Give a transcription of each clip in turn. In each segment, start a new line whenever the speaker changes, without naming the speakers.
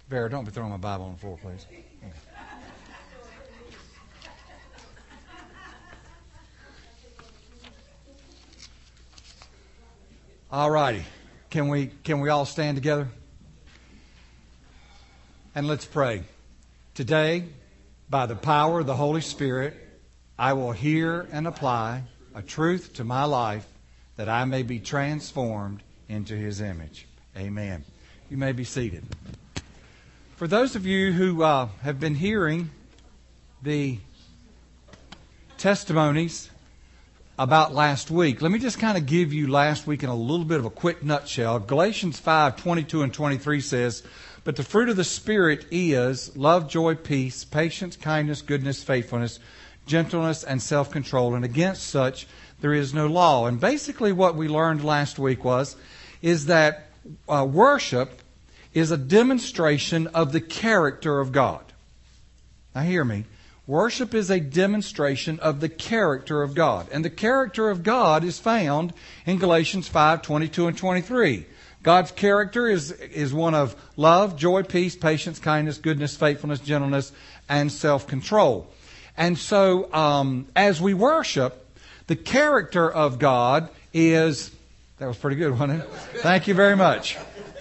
Vera, don't be throwing my Bible on the floor, please. Okay. All righty. Can we all stand together? And let's pray. Today, by the power of the Holy Spirit, I will hear and apply a truth to my life that I may be transformed into His image. Amen. You may be seated. For those of you who have been hearing the testimonies about last week, let me just kind of give you last week in a little bit of a quick nutshell. Galatians 5:22 and 23 says, "But the fruit of the Spirit is love, joy, peace, patience, kindness, goodness, faithfulness, gentleness, and self-control. And against such there is no law." And basically what we learned last week is that worship is a demonstration of the character of God. Now hear me. Worship is a demonstration of the character of God. And the character of God is found in Galatians 5:22 and 23. God's character is one of love, joy, peace, patience, kindness, goodness, faithfulness, gentleness, and self-control. And so as we worship, the character of God is... That was pretty good, wasn't it? Thank you very much.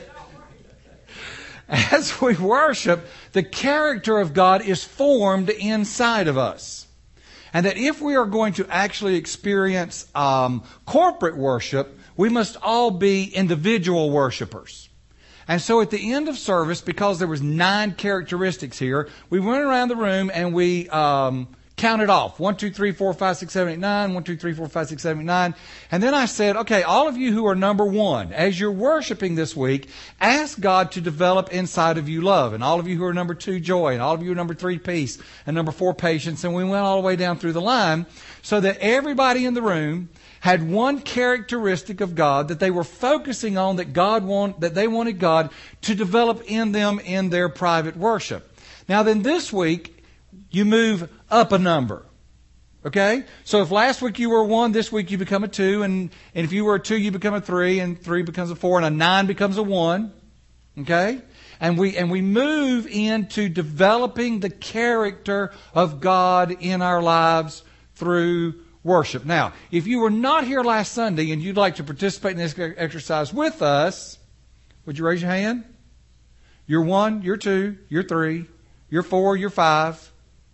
As we worship, the character of God is formed inside of us. And that if we are going to actually experience corporate worship, we must all be individual worshipers. And so at the end of service, because there was 9 characteristics here, we went around the room and we counted off. 1, 2, 3, 4, 5, 6, 7, 8, 9. 1, 2, 3, 4, 5, 6, 7, 8, 9. And then I said, okay, all of you who are number 1, as you're worshiping this week, ask God to develop inside of you love. And all of you who are number 2, joy. And all of you who are number 3, peace. And number 4, patience. And we went all the way down through the line so that everybody in the room had one characteristic of God that they were focusing on that they wanted God to develop in them in their private worship. Now then this week, you move up a number. Okay? So if last week you were 1, this week you become a 2, and if you were a 2, you become a 3, and 3 becomes a 4, and a 9 becomes a 1. Okay? And we move into developing the character of God in our lives through worship. Now, if you were not here last Sunday and you'd like to participate in this exercise with us, would you raise your hand? You're 1, you're 2, you're 3, you're 4, you're 5.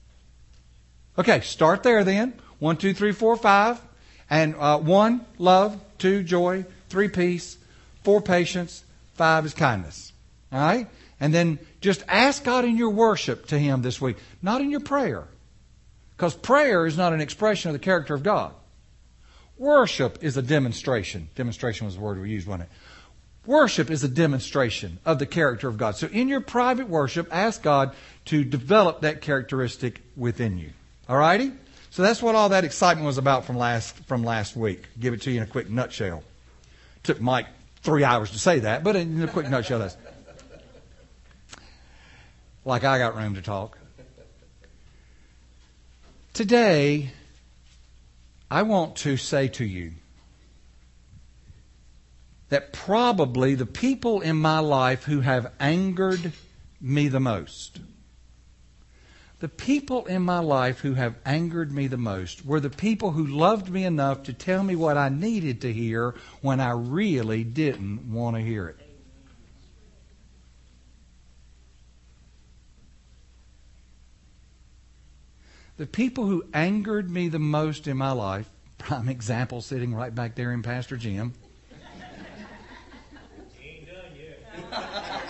Okay, start there then. 1, 2, 3, 4, 5. And 1, love. 2, joy. 3, peace. 4, patience. 5 is kindness. All right? And then just ask God in your worship to Him this week, not in your prayer. Because prayer is not an expression of the character of God. Worship is a demonstration. Demonstration was the word we used, wasn't it? Worship is a demonstration of the character of God. So in your private worship, ask God to develop that characteristic within you. All righty? So that's what all that excitement was about from last week. Give it to you in a quick nutshell. Took Mike 3 hours to say that, but in a quick nutshell, that's like I got room to talk. Today, I want to say to you that probably the people in my life who have angered me the most, the people in my life who have angered me the most were the people who loved me enough to tell me what I needed to hear when I really didn't want to hear it. The people who angered me the most in my life, prime example sitting right back there in Pastor Jim.
He ain't done yet.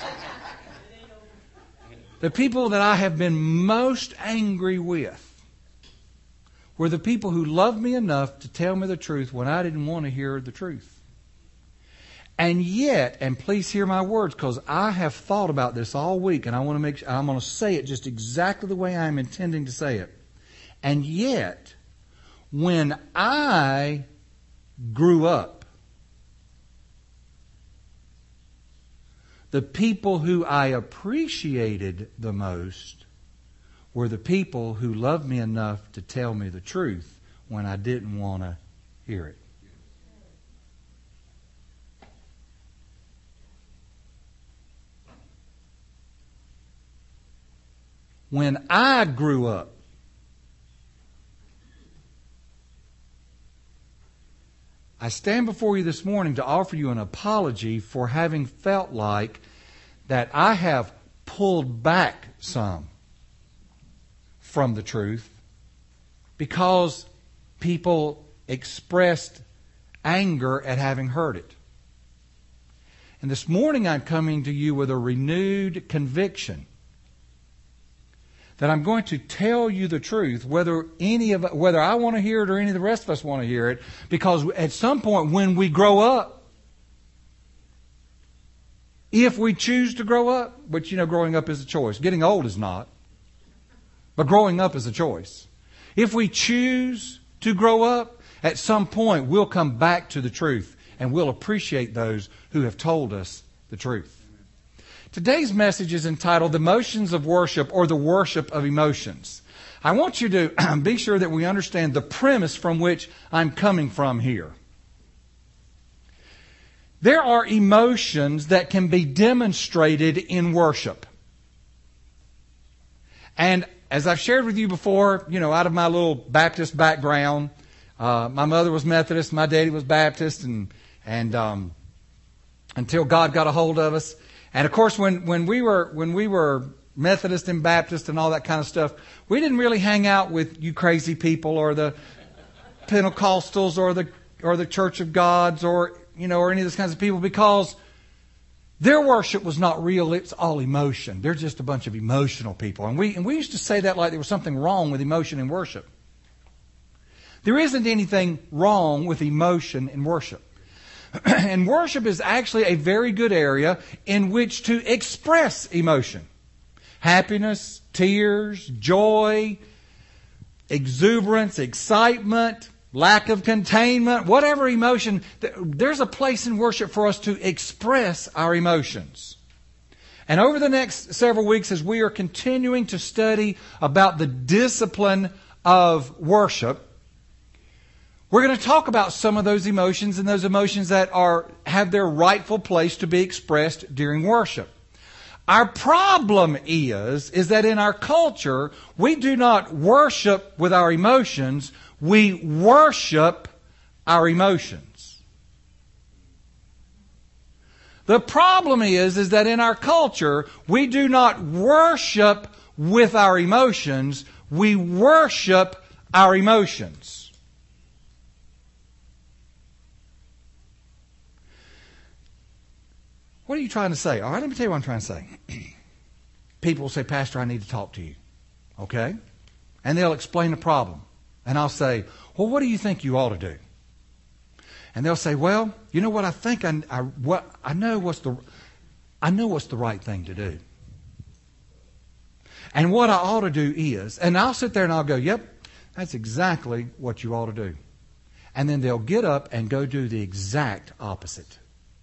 The people that I have been most angry with were the people who loved me enough to tell me the truth when I didn't want to hear the truth. And yet, and please hear my words, because I have thought about this all week, and I want to make sure, I'm going to say it just exactly the way I'm intending to say it. And yet, when I grew up, the people who I appreciated the most were the people who loved me enough to tell me the truth when I didn't want to hear it. when I grew up, I stand before you this morning to offer you an apology for having felt like that I have pulled back some from the truth because people expressed anger at having heard it. And this morning I'm coming to you with a renewed conviction that I'm going to tell you the truth, whether I want to hear it or any of the rest of us want to hear it, because at some point when we grow up, if we choose to grow up, which growing up is a choice. Getting old is not. But growing up is a choice. If we choose to grow up, at some point we'll come back to the truth and we'll appreciate those who have told us the truth. Today's message is entitled The Motions of Worship, or the Worship of Emotions. I want you to be sure that we understand the premise from which I'm coming from here. There are emotions that can be demonstrated in worship. And as I've shared with you before, out of my little Baptist background, my mother was Methodist, my daddy was Baptist, and until God got a hold of us. And of course, when we were Methodist and Baptist and all that kind of stuff, we didn't really hang out with you crazy people or the Pentecostals or the Church of Gods or any of those kinds of people, because their worship was not real. It's all emotion. They're just a bunch of emotional people. And we used to say that like there was something wrong with emotion in worship. There isn't anything wrong with emotion in worship. And worship is actually a very good area in which to express emotion. Happiness, tears, joy, exuberance, excitement, lack of containment, whatever emotion. There's a place in worship for us to express our emotions. And over the next several weeks, as we are continuing to study about the discipline of worship, we're going to talk about some of those emotions and those emotions that have their rightful place to be expressed during worship. Our problem is that in our culture, we do not worship with our emotions, we worship our emotions. The problem is that in our culture, we do not worship with our emotions, we worship our emotions. What are you trying to say? All right, let me tell you what I'm trying to say. People will say, Pastor, I need to talk to you. Okay? And they'll explain the problem. And I'll say, well, what do you think you ought to do? And they'll say, well, you know what, I think I know what's the right thing to do. And what I ought to do is, and I'll sit there and I'll go, yep, that's exactly what you ought to do. And then they'll get up and go do the exact opposite.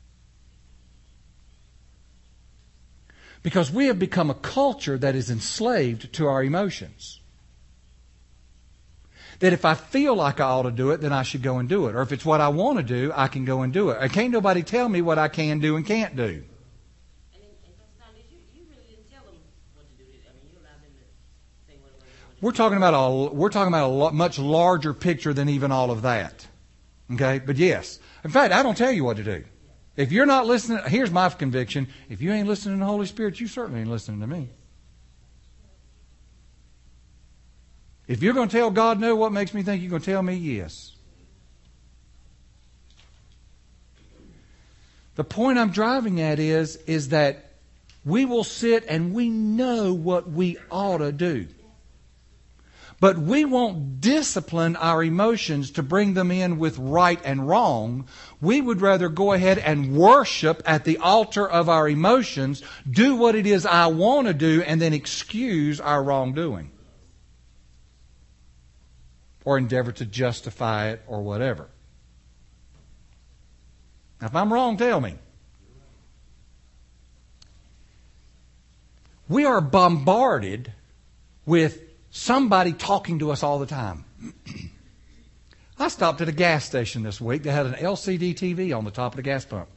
Because we have become a culture that is enslaved to our emotions. That if I feel like I ought to do it, then I should go and do it. Or if it's what I want to do, I can go and do it. And can't nobody tell me what I can do and can't do.
And you really didn't tell them what to do. I mean, you allowed them to say what it was.
We're talking about a much larger picture than even all of that. Okay? But yes. In fact, I don't tell you what to do. If you're not listening, here's my conviction. If you ain't listening to the Holy Spirit, you certainly ain't listening to me. If you're going to tell God no, what makes me think you're going to tell me yes? The point I'm driving at is that we will sit and we know what we ought to do. But we won't discipline our emotions to bring them in with right and wrong. We would rather go ahead and worship at the altar of our emotions, do what it is I want to do, and then excuse our wrongdoing. Or endeavor to justify it or whatever. Now, if I'm wrong, tell me. We are bombarded with somebody talking to us all the time. I stopped at a gas station this week that had an LCD TV on the top of the gas pump.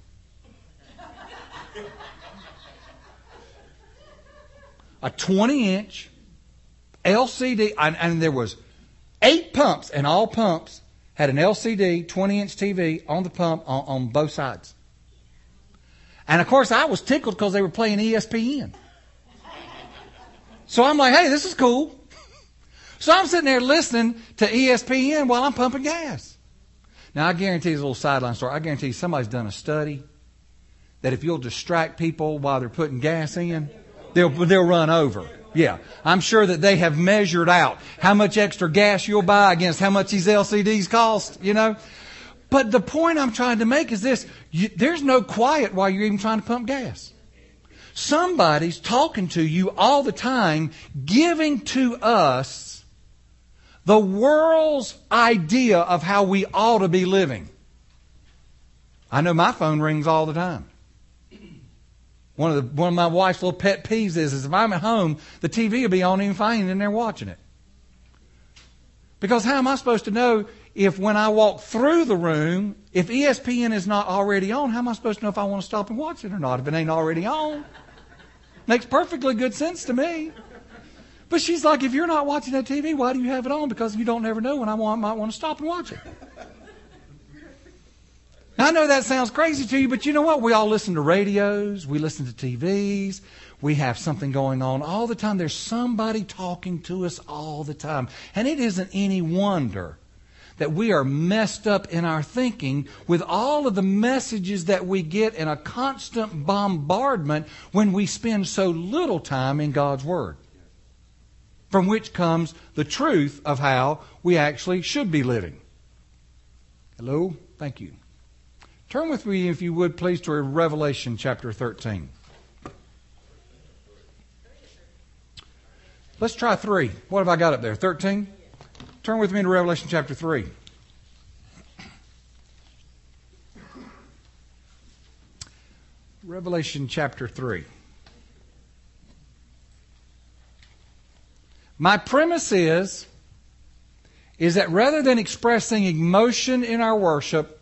A 20-inch LCD, and there was 8 pumps, and all pumps had an LCD 20-inch TV on the pump on both sides. And of course, I was tickled because they were playing ESPN. So I'm like, hey, this is cool. So I'm sitting there listening to ESPN while I'm pumping gas. Now, I guarantee you, a little sideline story, I guarantee you somebody's done a study that if you'll distract people while they're putting gas in, they'll run over. Yeah, I'm sure that they have measured out how much extra gas you'll buy against how much these LCDs cost, you know. But the point I'm trying to make is this. There's no quiet while you're even trying to pump gas. Somebody's talking to you all the time, giving to us the world's idea of how we ought to be living. I know my phone rings all the time. One of my wife's little pet peeves is if I'm at home, the TV will be on even if I ain't in there watching it. Because how am I supposed to know if when I walk through the room, if ESPN is not already on, how am I supposed to know if I want to stop and watch it or not if it ain't already on? Makes perfectly good sense to me. But she's like, if you're not watching that TV, why do you have it on? Because you don't never know when I might want to stop and watch it. I know that sounds crazy to you, but you know what? We all listen to radios. We listen to TVs. We have something going on all the time. There's somebody talking to us all the time. And it isn't any wonder that we are messed up in our thinking with all of the messages that we get in a constant bombardment when we spend so little time in God's Word. From which comes the truth of how we actually should be living. Hello? Thank you. Turn with me, if you would, please, to Revelation chapter 13. Let's try 3. What have I got up there? 13? Turn with me to Revelation chapter 3. Revelation chapter 3. My premise is that rather than expressing emotion in our worship,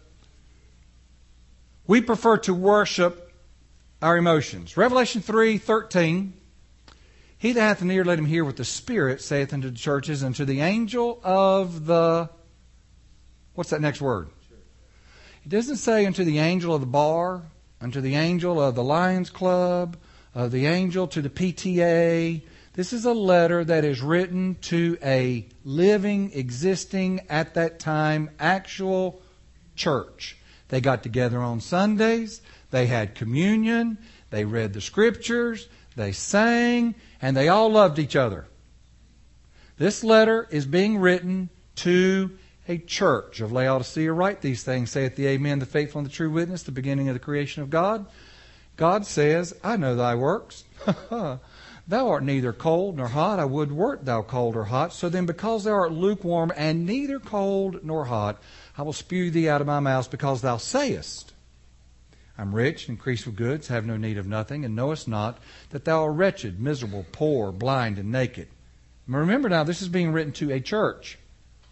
we prefer to worship our emotions. Revelation 3:13. He that hath an ear, let him hear what the Spirit saith unto the churches, and to the angel of the... What's that next word? It doesn't say unto the angel of the bar, unto the angel of the Lions Club, of the angel to the PTA. This is a letter that is written to a living, existing, at that time, actual church. They got together on Sundays, they had communion, they read the Scriptures, they sang, and they all loved each other. This letter is being written to a church of Laodicea. Write these things, saith the Amen, the faithful and the true witness, the beginning of the creation of God. God says, I know thy works. Thou art neither cold nor hot. I would wert thou cold or hot. So then, because thou art lukewarm and neither cold nor hot, I will spew thee out of my mouth, because thou sayest, I'm rich, increased with goods, have no need of nothing, and knowest not that thou art wretched, miserable, poor, blind, and naked. And remember now, this is being written to a church.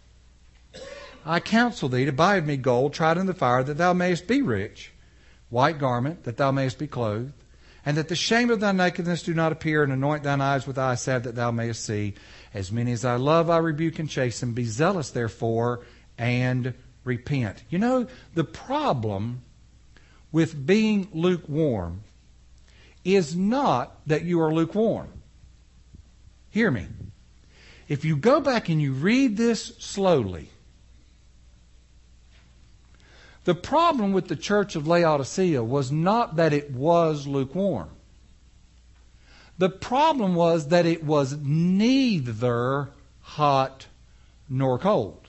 I counsel thee to buy of me gold tried in the fire, that thou mayest be rich, white garment, that thou mayest be clothed, and that the shame of thy nakedness do not appear, and anoint thine eyes with eye salve, that thou mayest see. As many as I love, I rebuke and chasten. Be zealous, therefore, and repent. You know, the problem with being lukewarm is not that you are lukewarm. Hear me. If you go back and you read this slowly, the problem with the church of Laodicea was not that it was lukewarm. The problem was that it was neither hot nor cold.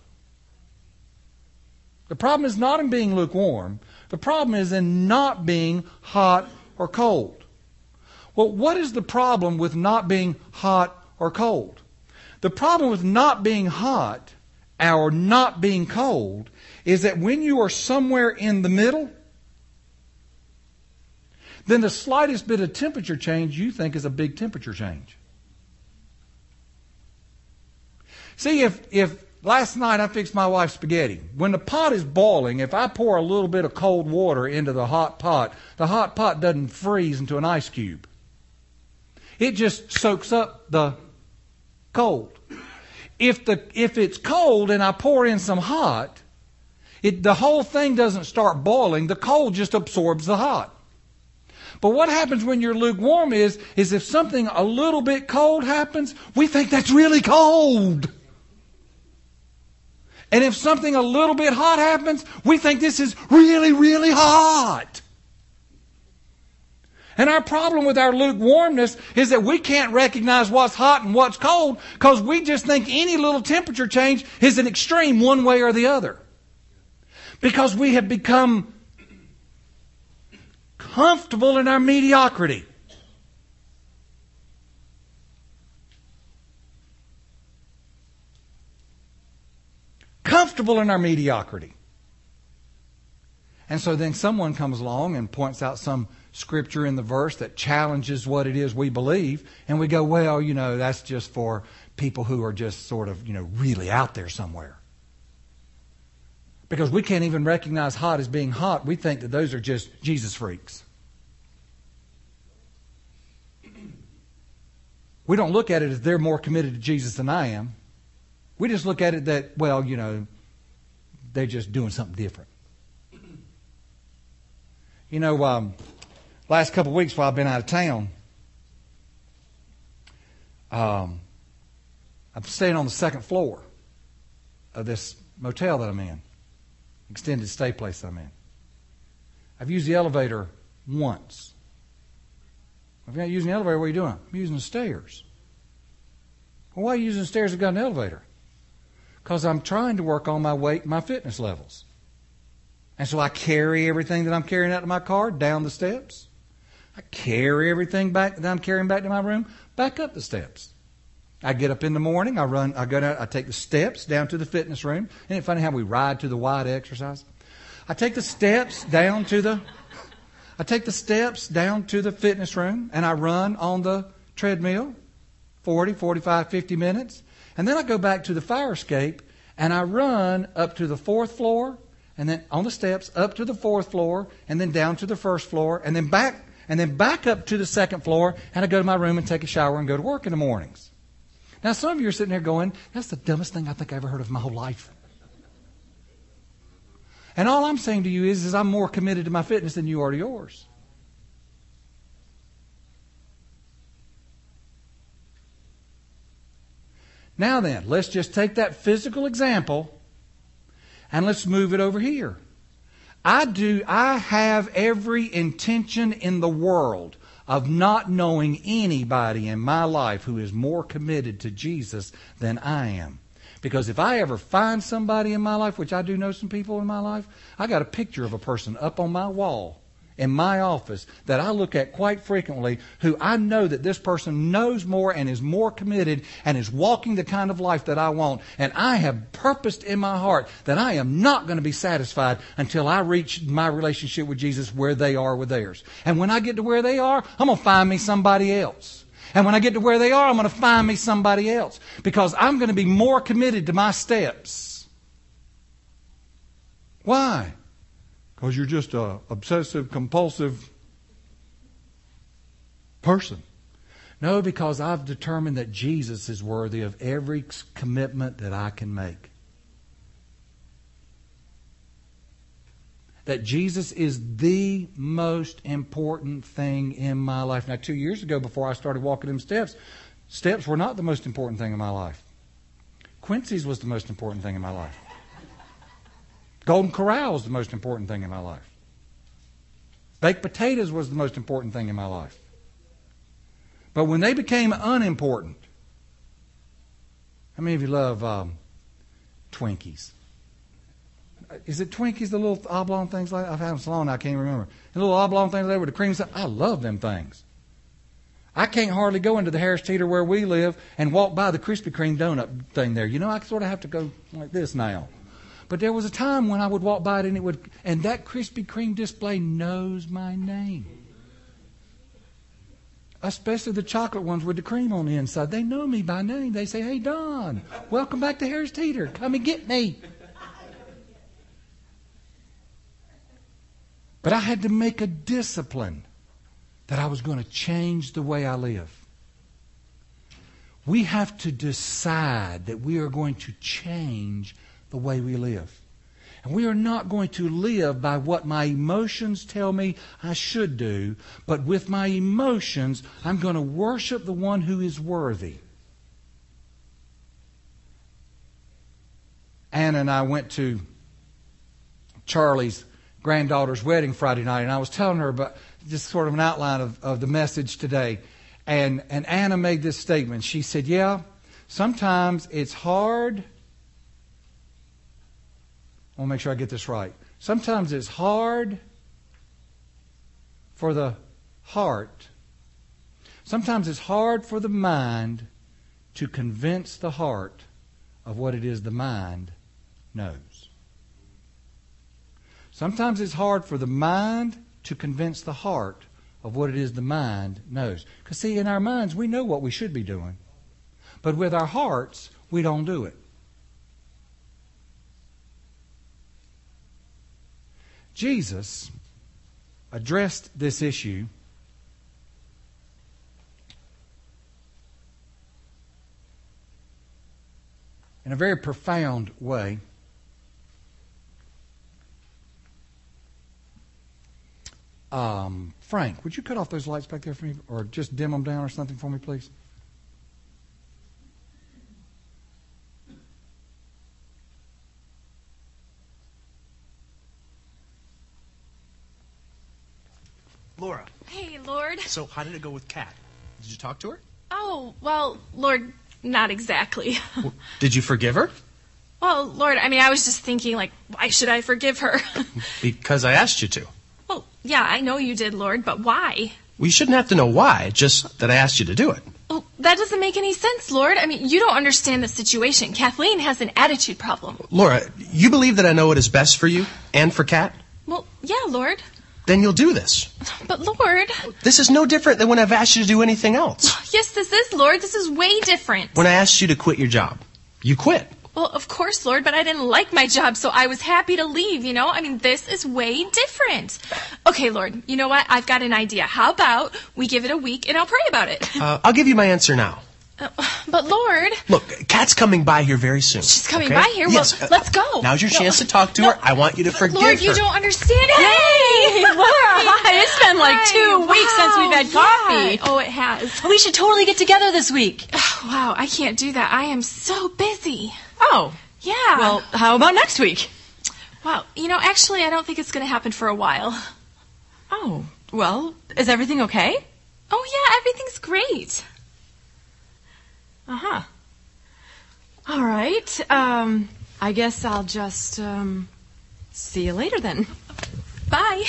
The problem is not in being lukewarm. The problem is in not being hot or cold. Well, what is the problem with not being hot or cold? The problem with not being hot or not being cold is that when you are somewhere in the middle, then the slightest bit of temperature change you think is a big temperature change. See, if last night I fixed my wife spaghetti. When the pot is boiling, if I pour a little bit of cold water into the hot pot doesn't freeze into an ice cube. It just soaks up the cold. If it's cold and I pour in some hot, the whole thing doesn't start boiling. The cold just absorbs the hot. But what happens when you're lukewarm is if something a little bit cold happens, we think that's really cold. And if something a little bit hot happens, we think this is really, really hot. And our problem with our lukewarmness is that we can't recognize what's hot and what's cold because we just think any little temperature change is an extreme one way or the other. Because we have become comfortable in our mediocrity. Comfortable in our mediocrity. And so then someone comes along and points out some scripture in the verse that challenges what it is we believe. And we go, well, that's just for people who are just sort of, really out there somewhere. Because we can't even recognize hot as being hot. We think that those are just Jesus freaks. We don't look at it as they're more committed to Jesus than I am. We just look at it that, well, they're just doing something different. Last couple of weeks while I've been out of town, I'm staying on the second floor of this motel that I'm in. Extended stay place that I'm in. I've used the elevator once. If you're not using the elevator, what are you doing? I'm using the stairs. Well, why are you using the stairs if you've got an elevator? Because I'm trying to work on my weight and my fitness levels. And so I carry everything that I'm carrying out of my car down the steps. I carry everything back that I'm carrying back to my room, back up the steps. I get up in the morning, I go down, I take the steps down to the fitness room. Isn't it funny how we ride to the wide exercise? I take the steps down to the fitness room and I run on the treadmill 40, 45, 50 minutes. And then I go back to the fire escape and I run up to the 4th floor and then on the steps up to the 4th floor and then down to the 1st floor and then back up to the 2nd floor and I go to my room and take a shower and go to work in the mornings. Now some of you are sitting there going, that's the dumbest thing I think I ever heard of in my whole life. And all I'm saying to you is I'm more committed to my fitness than you are to yours. Now then, let's just take that physical example and let's move it over here. I have every intention in the world of not knowing anybody in my life who is more committed to Jesus than I am. Because if I ever find somebody in my life, which I do know some people in my life, I got a picture of a person up on my wall in my office that I look at quite frequently who I know that this person knows more and is more committed and is walking the kind of life that I want. And I have purposed in my heart that I am not going to be satisfied until I reach my relationship with Jesus where they are with theirs. And when I get to where they are, I'm going to find me somebody else. And when I get to where they are, I'm going to find me somebody else. Because I'm going to be more committed to my steps. Why? Because you're just an obsessive, compulsive person. No, because I've determined that Jesus is worthy of every commitment that I can make. That Jesus is the most important thing in my life. Now, 2 years ago, before I started walking them steps, steps were not the most important thing in my life. Quincy's was the most important thing in my life. Golden Corral was the most important thing in my life. Baked potatoes was the most important thing in my life. But when they became unimportant, how many of you love Twinkies? Is it Twinkies, the little oblong things like that? I've had them so long I can't remember. The little oblong things there with the cream stuff. I love them things. I can't hardly go into the Harris Teeter where we live and walk by the Krispy Kreme donut thing there. I sort of have to go like this now. But there was a time when I would walk by it and that Krispy Kreme display knows my name. Especially the chocolate ones with the cream on the inside. They know me by name. They say, hey, Don, welcome back to Harris Teeter. Come and get me. But I had to make a discipline that I was going to change the way I live. We have to decide that we are going to change the way we live. And we are not going to live by what my emotions tell me I should do, but with my emotions, I'm going to worship the one who is worthy. Anna and I went to Charlie's granddaughter's wedding Friday night, and I was telling her about just sort of an outline of the message today. And Anna made this statement. She said, yeah, sometimes it's hard. I want to make sure I get this right. Sometimes it's hard for the heart. Sometimes it's hard for the mind to convince the heart of what it is the mind knows. Sometimes it's hard for the mind to convince the heart of what it is the mind knows. Because see, in our minds, we know what we should be doing. But with our hearts, we don't do it. Jesus addressed this issue in a very profound way. Frank, would you cut off those lights back there for me, or just dim them down or something for me, please?
Laura.
Hey, Lord.
So how did it go with Kat? Did you talk to her?
Oh, well, Lord, not exactly.
Well, did you forgive her?
Well, Lord, I was just thinking, why should I forgive her?
Because I asked you to.
Well, yeah, I know you did, Lord, but why?
Well, you shouldn't have to know why, just that I asked you to do it.
Oh, that doesn't make any sense, Lord. You don't understand the situation. Kathleen has an attitude problem.
Laura, you believe that I know what is best for you and for Kat?
Well, yeah, Lord.
Then you'll do this.
But, Lord...
This is no different than when I've asked you to do anything else.
Yes, this is, Lord. This is way different.
When I asked you to quit your job, you quit.
Well, of course, Lord, but I didn't like my job, so I was happy to leave, this is way different. Okay, Lord, you know what? I've got an idea. How about we give it a week and I'll pray about it?
I'll give you my answer now.
But, Lord...
Look, Kat's coming by here very soon.
She's coming
okay?
by here?
Yes.
Well, let's go.
Now's your chance to talk to her. I want you to forgive
Lord,
her.
you don't understand it.
Hey, Laura, hi. It's been like 2 weeks since we've had coffee.
Yeah. Oh, it has.
We should totally get together this week.
Oh, wow, I can't do that. I am so busy.
Oh.
Yeah.
Well, how about next week?
Wow, actually, I don't think it's going to happen for a while.
Oh, well, is everything okay?
Oh, yeah, everything's great.
Uh-huh. All right. I guess I'll just, see you later then.
Bye.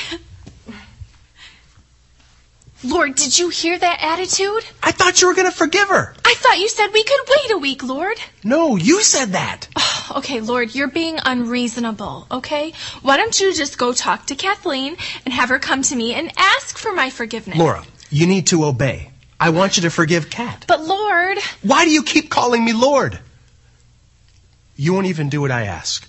Lord, did you hear that attitude?
I thought you were going to forgive her.
I thought you said we could wait a week, Lord.
No, you said that.
Oh, okay, Lord, you're being unreasonable, okay? Why don't you just go talk to Kathleen and have her come to me and ask for my forgiveness?
Laura, you need to obey. I want you to forgive Kat.
But, Lord...
Why do you keep calling me Lord? You won't even do what I ask.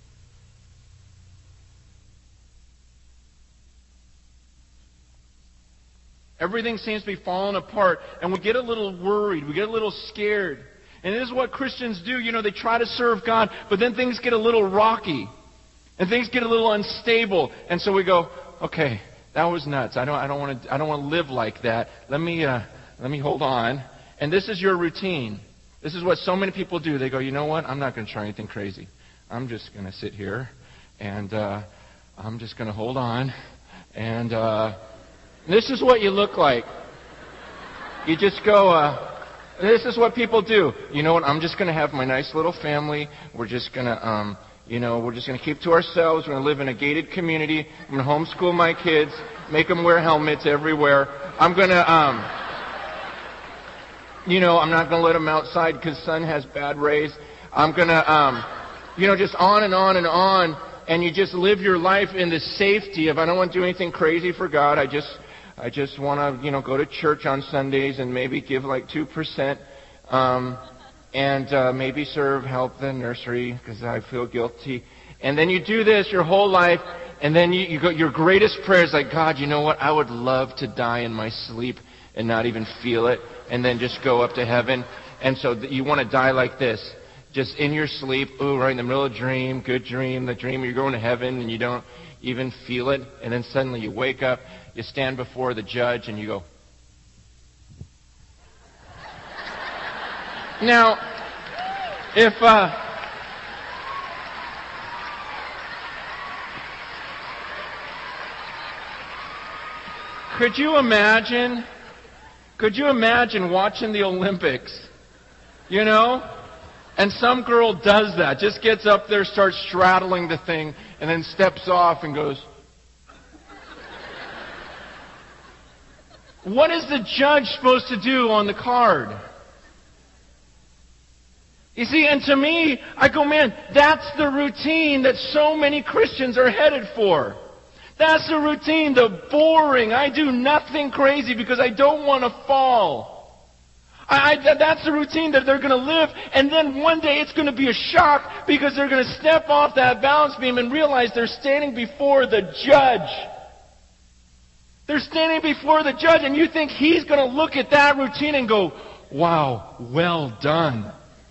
Everything seems to be falling apart, and we get a little worried. We get a little scared. And this is what Christians do. They try to serve God, but then things get a little rocky, and things get a little unstable. And so we go, okay, that was nuts. I don't want to live like that. Let me hold on. And this is your routine. This is what so many people do. They go, you know what? I'm not going to try anything crazy. I'm just going to sit here, and I'm just going to hold on, and this is what you look like. You just go, this is what people do. You know what? I'm just going to have my nice little family. We're just going to, we're just going to keep to ourselves. We're going to live in a gated community. I'm going to homeschool my kids, make them wear helmets everywhere. I'm going to, I'm not going to let them outside because sun has bad rays. I'm going to, just on and on and on. And you just live your life in the safety of, I don't want to do anything crazy for God. I just want to, go to church on Sundays and maybe give like 2%, and maybe serve, help the nursery because I feel guilty. And then you do this your whole life, and then you go, your greatest prayer is like, God, you know what? I would love to die in my sleep and not even feel it, and then just go up to heaven. And so you want to die like this, just in your sleep, right in the middle of a dream, good dream, the dream you're going to heaven and you don't even feel it. And then suddenly you wake up, you stand before the judge and you go. Now, if could you imagine watching the Olympics, and some girl does that, just gets up there, starts straddling the thing, and then steps off and goes. What is the judge supposed to do on the card? You see, and to me, I go, man, that's the routine that so many Christians are headed for. That's the routine, the boring, I do nothing crazy because I don't want to fall. That's the routine that they're going to live, and then one day it's going to be a shock because they're going to step off that balance beam and realize they're standing before the judge. They're standing before the judge, and you think he's going to look at that routine and go, wow, well done.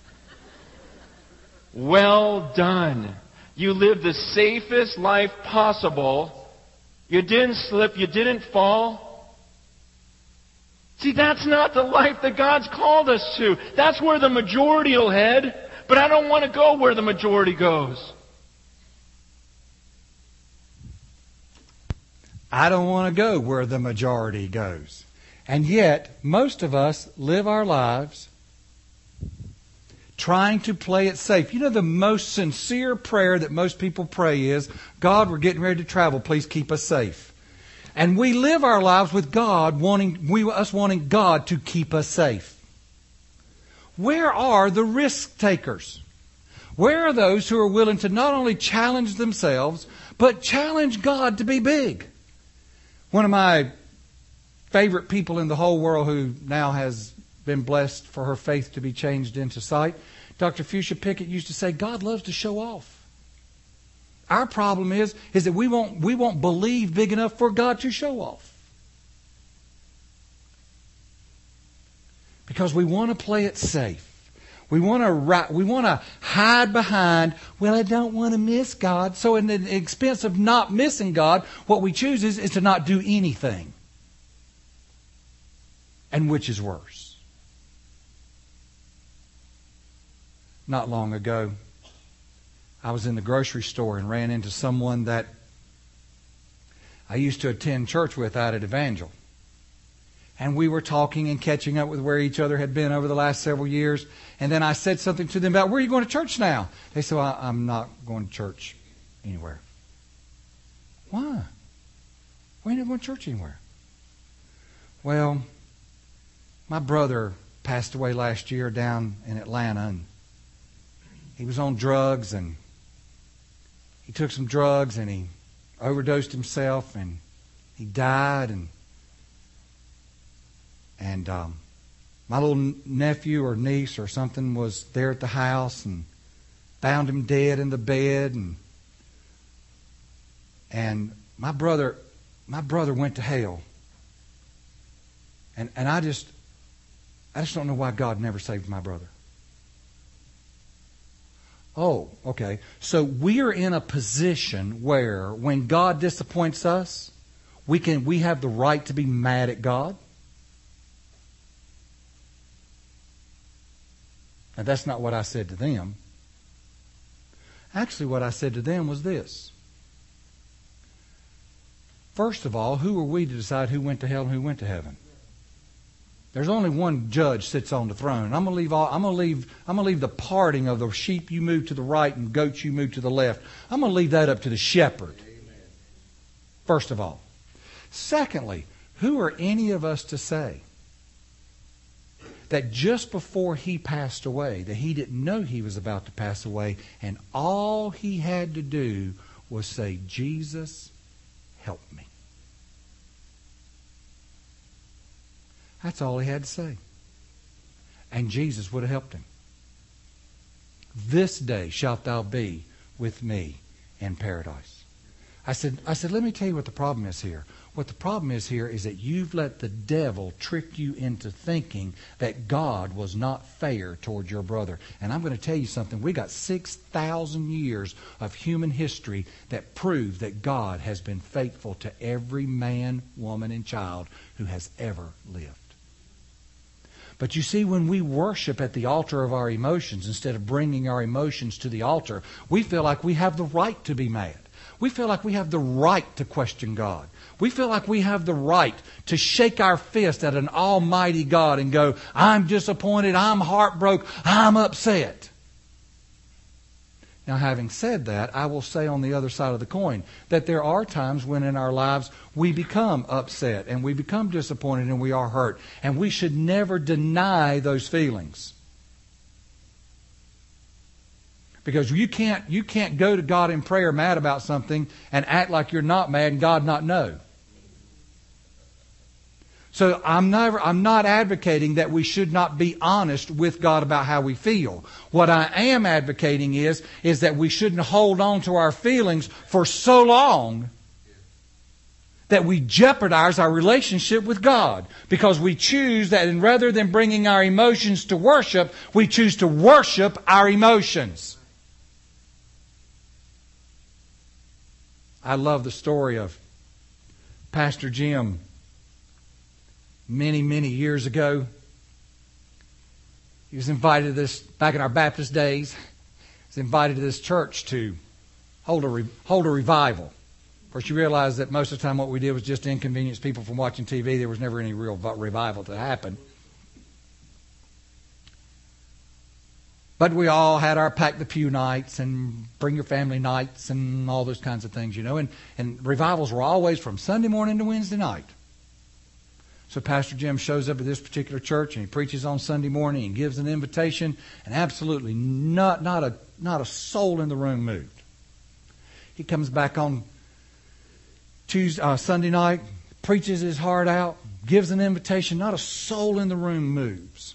Well done. You lived the safest life possible. You didn't slip. You didn't fall. See, that's not the life that God's called us to. That's where the majority will head. But I don't want to go where the majority goes.
I don't want to go where the majority goes. And yet, most of us live our lives trying to play it safe. The most sincere prayer that most people pray is, God, we're getting ready to travel. Please keep us safe. And we live our lives with God wanting God to keep us safe. Where are the risk takers? Where are those who are willing to not only challenge themselves, but challenge God to be big? One of my favorite people in the whole world who now has been blessed for her faith to be changed into sight, Dr. Fuchsia Pickett used to say, God loves to show off. Our problem is that we won't believe big enough for God to show off. Because we want to play it safe. We want to hide behind, well, I don't want to miss God. So in the expense of not missing God, what we choose is to not do anything. And which is worse? Not long ago, I was in the grocery store and ran into someone that I used to attend church with out at Evangel. And we were talking and catching up with where each other had been over the last several years. And then I said something to them about, where are you going to church now? They said, well, I'm not going to church anywhere. Why? Why are you not going to church anywhere? Well, my brother passed away last year down in Atlanta, and he was on drugs, and he took some drugs, and he overdosed himself, and he died, and my little nephew or niece or something was there at the house and found him dead in the bed, and my brother went to hell, and I just don't know why God never saved my brother. Oh, okay. So we are in a position where when God disappoints us, we have the right to be mad at God. Now that's not what I said to them. Actually, what I said to them was this. First of all, who are we to decide who went to hell and who went to heaven? There's only one judge sits on the throne. I'm going to leave the parting of the sheep you move to the right and goats you move to the left. I'm going to leave that up to the shepherd. First of all. Secondly, who are any of us to say that just before he passed away, that he didn't know he was about to pass away, and all he had to do was say, Jesus, help me. That's all he had to say. And Jesus would have helped him. This day shalt thou be with me in paradise. I said, let me tell you what the problem is here. What the problem is here is that you've let the devil trick you into thinking that God was not fair toward your brother. And I'm going to tell you something. We got 6,000 years of human history that prove that God has been faithful to every man, woman, and child who has ever lived. But you see, when we worship at the altar of our emotions, instead of bringing our emotions to the altar, we feel like we have the right to be mad. We feel like we have the right to question God. We feel like we have the right to shake our fist at an almighty God and go, I'm disappointed, I'm heartbroken, I'm upset. Now, having said that, I will say on the other side of the coin that there are times when in our lives we become upset and we become disappointed and we are hurt. And we should never deny those feelings. Because you can't go to God in prayer mad about something and act like you're not mad and God not know. So I'm not advocating that we should not be honest with God about how we feel. What I am advocating is that we shouldn't hold on to our feelings for so long that we jeopardize our relationship with God. Because we choose that, and rather than bringing our emotions to worship, we choose to worship our emotions. I love the story of Pastor Jim. Many, many years ago, he was invited to this, back in our Baptist days, he was invited to this church to hold a revival. Of course, you realize that most of the time what we did was just to inconvenience people from watching TV. There was never any real revival to happen. But we all had our pack the pew nights and bring your family nights and all those kinds of things, you know. And revivals were always from Sunday morning to Wednesday night. So Pastor Jim shows up at this particular church and he preaches on Sunday morning and gives an invitation, and absolutely not a soul in the room moved. He comes back on Sunday night, preaches his heart out, gives an invitation, not a soul in the room moves.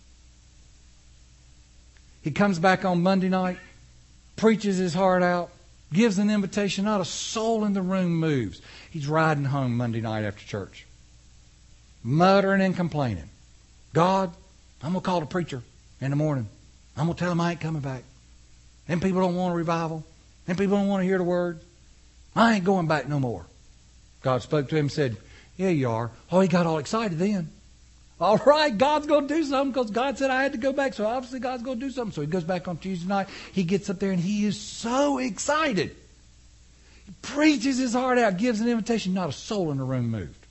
He comes back on Monday night, preaches his heart out, gives an invitation, not a soul in the room moves. He's riding home Monday night after church, muttering and complaining. God, I'm going to call the preacher in the morning. I'm going to tell him I ain't coming back. Them people don't want a revival. Them people don't want to hear the word. I ain't going back no more. God spoke to him and said, yeah, you are. Oh, he got all excited then. All right, God's going to do something because God said I had to go back. So obviously God's going to do something. So he goes back on Tuesday night. He gets up there and he is so excited. He preaches his heart out, gives an invitation. Not a soul in the room moved.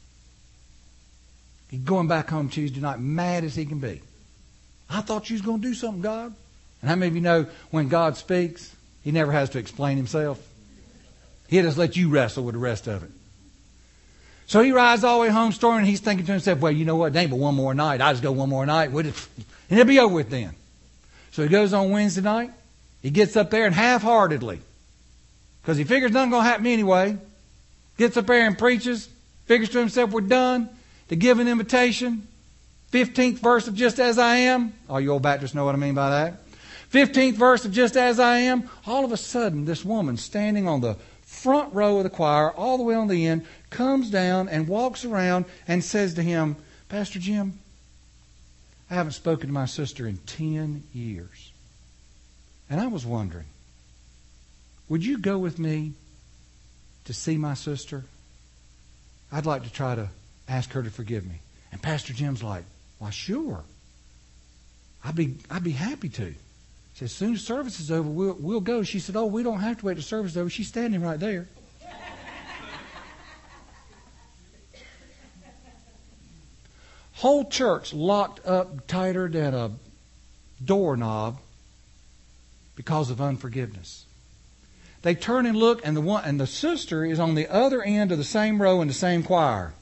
He's going back home Tuesday night, mad as he can be. I thought you was going to do something, God. And how many of you know when God speaks, he never has to explain himself? He'll just let you wrestle with the rest of it. So he rides all the way home storming, and he's thinking to himself, well, you know what, it ain't but one more night. I just go one more night, and it'll be over with then. So he goes on Wednesday night. He gets up there and half-heartedly, because he figures nothing's going to happen anyway, gets up there and preaches, figures to himself, we're done, to give an invitation. 15th verse of Just As I Am. All you old Baptists know what I mean by that. 15th verse of Just As I Am. All of a sudden, this woman standing on the front row of the choir, all the way on the end, comes down and walks around and says to him, Pastor Jim, I haven't spoken to my sister in 10 years. And I was wondering, would you go with me to see my sister? I'd like to try to ask her to forgive me. And Pastor Jim's like, why, sure. I'd be happy to. He said, as soon as service is over, we'll go. She said, oh, we don't have to wait till service is over. She's standing right there. Whole church locked up tighter than a doorknob because of unforgiveness. They turn and look, and the sister is on the other end of the same row in the same choir.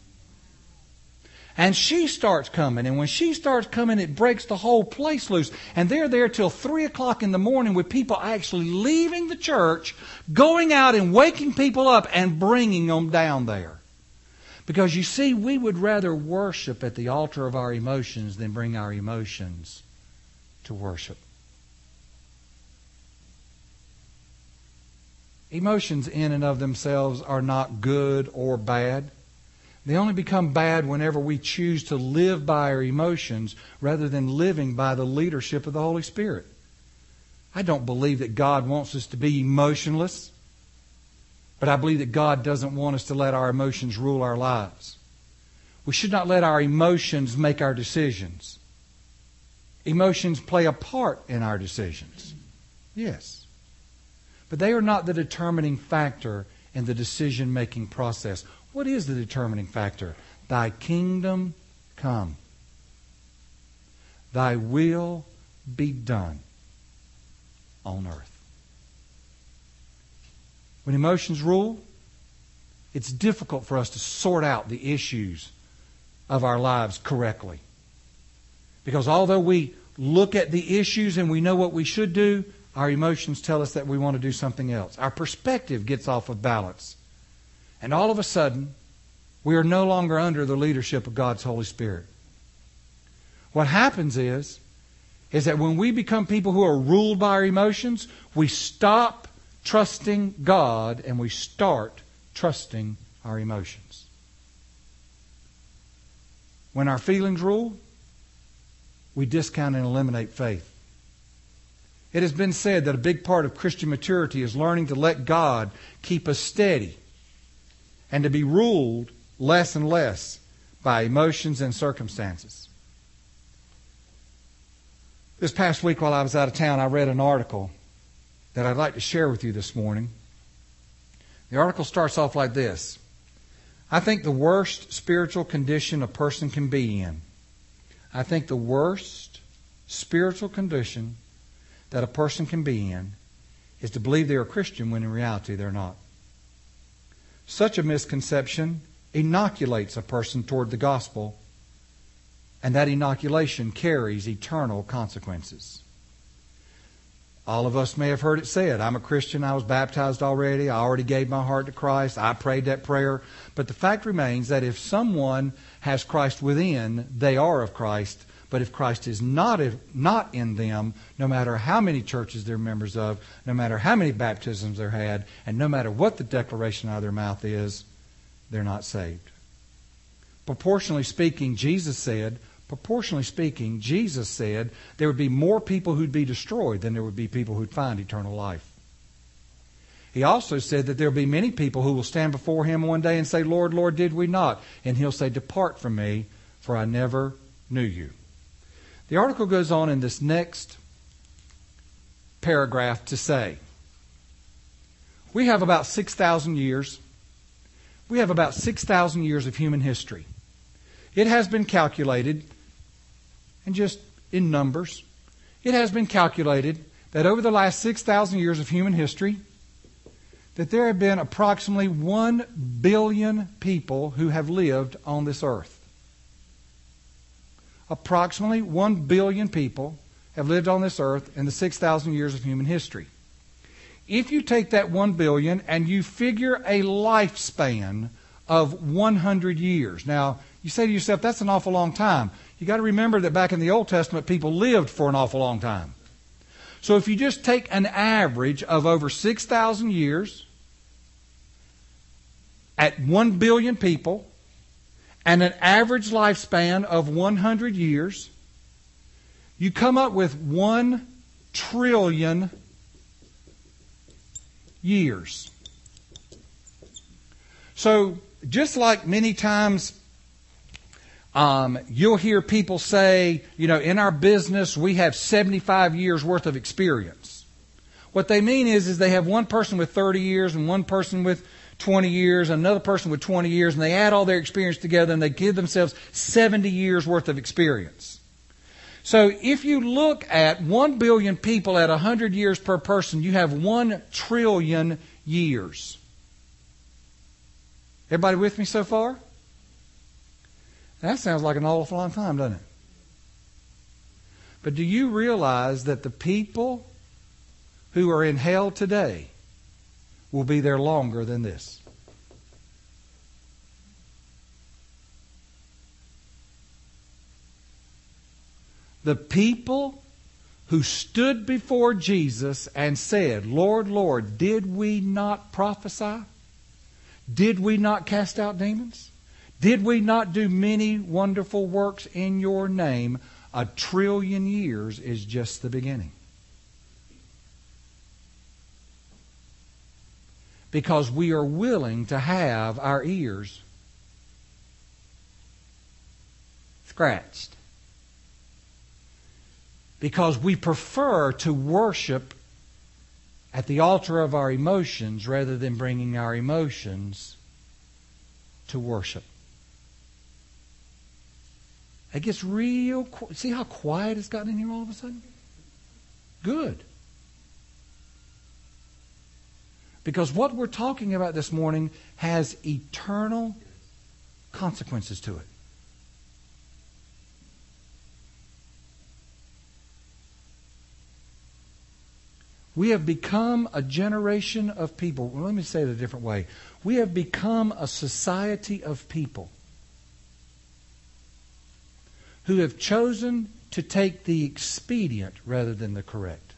And she starts coming, and when she starts coming, it breaks the whole place loose. And they're there till 3 o'clock in the morning with people actually leaving the church, going out and waking people up and bringing them down there. Because you see, we would rather worship at the altar of our emotions than bring our emotions to worship. Emotions in and of themselves are not good or bad. They only become bad whenever we choose to live by our emotions rather than living by the leadership of the Holy Spirit. I don't believe that God wants us to be emotionless, but I believe that God doesn't want us to let our emotions rule our lives. We should not let our emotions make our decisions. Emotions play a part in our decisions. Yes. But they are not the determining factor in the decision-making process. What is the determining factor? Thy kingdom come. Thy will be done on earth. When emotions rule, it's difficult for us to sort out the issues of our lives correctly. Because although we look at the issues and we know what we should do, our emotions tell us that we want to do something else. Our perspective gets off of balance. And all of a sudden, we are no longer under the leadership of God's Holy Spirit. What happens is that when we become people who are ruled by our emotions, we stop trusting God and we start trusting our emotions. When our feelings rule, we discount and eliminate faith. It has been said that a big part of Christian maturity is learning to let God keep us steady and to be ruled less and less by emotions and circumstances. This past week while I was out of town, I read an article that I'd like to share with you this morning. The article starts off like this. I think the worst spiritual condition a person can be in. I think the worst spiritual condition that a person can be in is to believe they're a Christian when in reality they're not. Such a misconception inoculates a person toward the gospel, and that inoculation carries eternal consequences. All of us may have heard it said, I'm a Christian, I was baptized already, I already gave my heart to Christ, I prayed that prayer. But the fact remains that if someone has Christ within, they are of Christ. But if Christ is not in them, no matter how many churches they're members of, no matter how many baptisms they've had, and no matter what the declaration out of their mouth is, they're not saved. Proportionally speaking, Jesus said there would be more people who'd be destroyed than there would be people who'd find eternal life. He also said that there will be many people who will stand before Him one day and say, Lord, Lord, did we not? And He'll say, depart from me, for I never knew you. The article goes on in this next paragraph to say, we have about 6,000 years. We have about 6,000 years of human history. It has been calculated, and just in numbers, it has been calculated that over the last 6,000 years of human history, that there have been approximately 1 billion people who have lived on this earth. Approximately 1 billion people have lived on this earth in the 6,000 years of human history. If you take that 1 billion and you figure a lifespan of 100 years. Now, you say to yourself, that's an awful long time. You got to remember that back in the Old Testament, people lived for an awful long time. So if you just take an average of over 6,000 years at 1 billion people and an average lifespan of 100 years, you come up with 1 trillion years. So just like many times you'll hear people say, in our business we have 75 years worth of experience. What they mean is they have one person with 30 years and one person with 20 years, another person with 20 years, and they add all their experience together and they give themselves 70 years worth of experience. So if you look at 1 billion people at 100 years per person, you have 1 trillion years. Everybody with me so far? That sounds like an awful long time, doesn't it? But do you realize that the people who are in hell today will be there longer than this? The people who stood before Jesus and said, Lord, Lord, did we not prophesy? Did we not cast out demons? Did we not do many wonderful works in your name? 1 trillion years is just the beginning. Because we are willing to have our ears scratched. Because we prefer to worship at the altar of our emotions rather than bringing our emotions to worship. It gets real. See how quiet it's gotten in here all of a sudden? Good. Because what we're talking about this morning has eternal consequences to it. We have become a generation of people. Well, let me say it a different way. We have become a society of people who have chosen to take the expedient rather than the correct.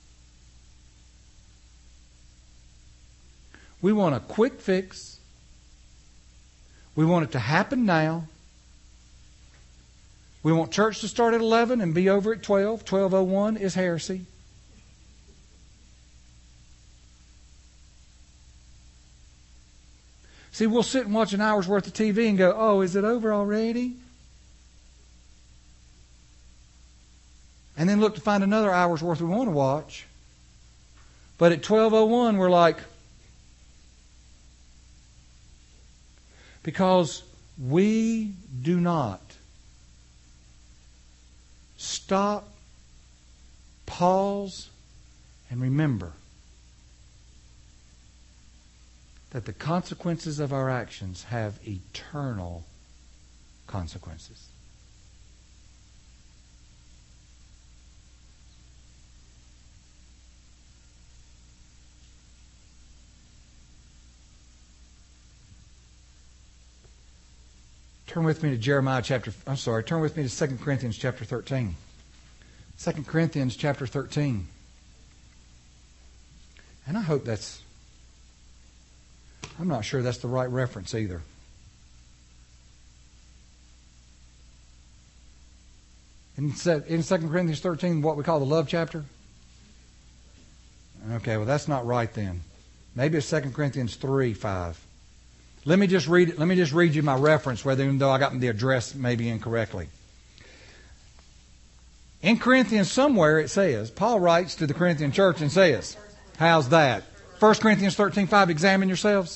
We want a quick fix. We want it to happen now. We want church to start at 11 and be over at 12. 12:01 is heresy. See, we'll sit and watch an hour's worth of TV and go, oh, is it over already? And then look to find another hour's worth we want to watch. But at 12:01, we're like, because we do not stop, pause, and remember that the consequences of our actions have eternal consequences. Turn with me to turn with me to 2 Corinthians chapter 13. 2 Corinthians chapter 13. And I hope I'm not sure that's the right reference either. In 2 Corinthians 13, what we call the love chapter? Okay, well that's not right then. Maybe it's 2 Corinthians 3:5. Let me just read it. Let me just read you my reference, even though I got the address maybe incorrectly. In Corinthians somewhere it says, Paul writes to the Corinthian church and says, how's that? 1 Corinthians 13:5, examine yourselves.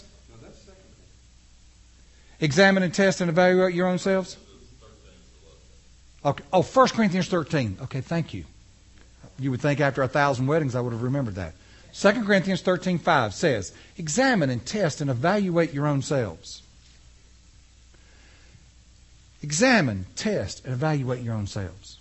Examine and test and evaluate your own selves. Okay. Oh, 1 Corinthians 13. Okay, thank you. You would think after 1,000 weddings I would have remembered that. 2 Corinthians 13:5 says, examine and test and evaluate your own selves. Examine, test, and evaluate your own selves.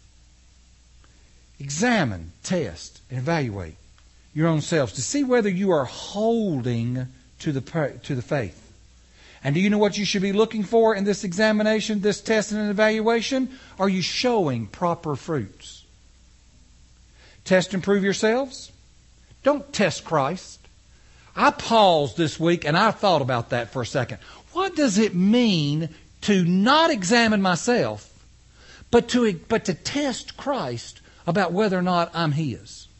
Examine, test, and evaluate your own selves to see whether you are holding to the faith. And do you know what you should be looking for in this examination, this testing and evaluation? Are you showing proper fruits? Test and prove yourselves. Don't test Christ. I paused this week and I thought about that for a second. What does it mean to not examine myself, but to test Christ about whether or not I'm His?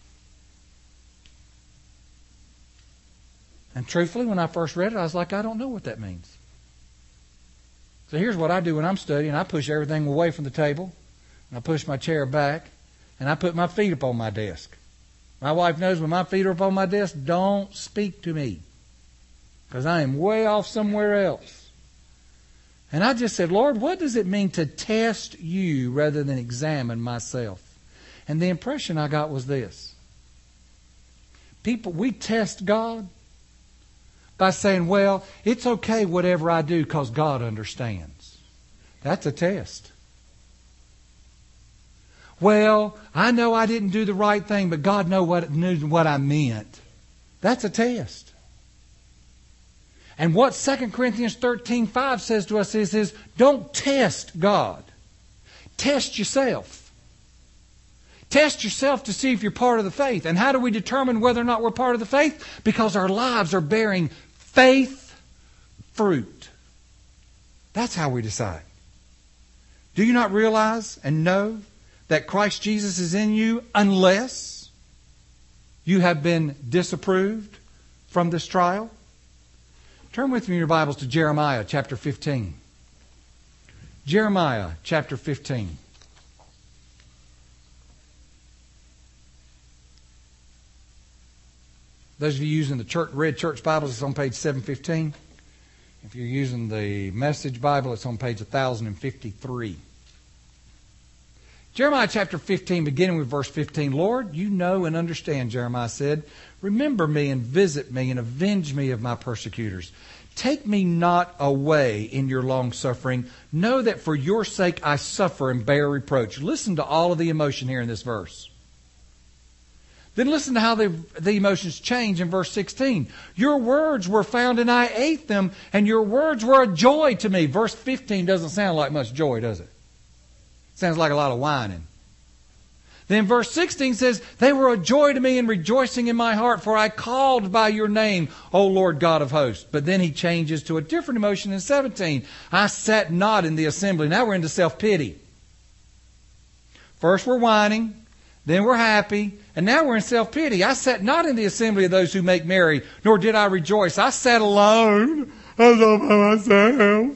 And truthfully, when I first read it, I was like, I don't know what that means. So here's what I do when I'm studying. I push everything away from the table. And I push my chair back. And I put my feet up on my desk. My wife knows when my feet are up on my desk, don't speak to me. Because I am way off somewhere else. And I just said, Lord, what does it mean to test you rather than examine myself? And the impression I got was this. We test God by saying, well, it's okay whatever I do because God understands. That's a test. Well, I know I didn't do the right thing, but God knew what I meant. That's a test. And what 2 Corinthians 13:5 says to us is don't test God. Test yourself. Test yourself to see if you're part of the faith. And how do we determine whether or not we're part of the faith? Because our lives are bearing faith fruit. That's how we decide. Do you not realize and know that Christ Jesus is in you unless you have been disapproved from this trial? Turn with me in your Bibles to Jeremiah chapter 15. Jeremiah chapter 15. Those of you using the Red Church Bibles, it's on page 715. If you're using the Message Bible, it's on page 1053. Jeremiah chapter 15, beginning with verse 15. Lord, you know and understand, Jeremiah said. Remember me and visit me and avenge me of my persecutors. Take me not away in your long suffering. Know that for your sake I suffer and bear reproach. Listen to all of the emotion here in this verse. Then listen to how the emotions change in verse 16. Your words were found and I ate them, and your words were a joy to me. Verse 15 doesn't sound like much joy, does it? Sounds like a lot of whining. Then verse 16 says, they were a joy to me and rejoicing in my heart, for I called by your name, O Lord God of hosts. But then he changes to a different emotion in 17. I sat not in the assembly. Now we're into self-pity. First we're whining, then we're happy, and now we're in self-pity. I sat not in the assembly of those who make merry, nor did I rejoice. I sat alone. I was all by myself.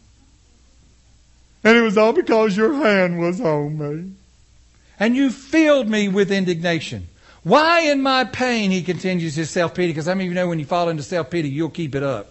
And it was all because your hand was on me. And you filled me with indignation. Why in my pain, he continues his self-pity, because how many of you know when you fall into self-pity, you'll keep it up.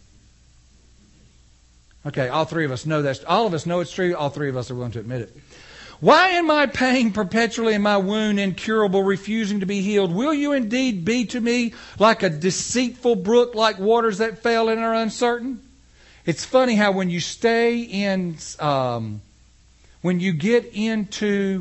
Okay, all three of us know that. All of us know it's true. All three of us are willing to admit it. Why in my pain perpetually and my wound incurable, refusing to be healed? Will you indeed be to me like a deceitful brook, like waters that fail and are uncertain? It's funny how when you stay in, when you get into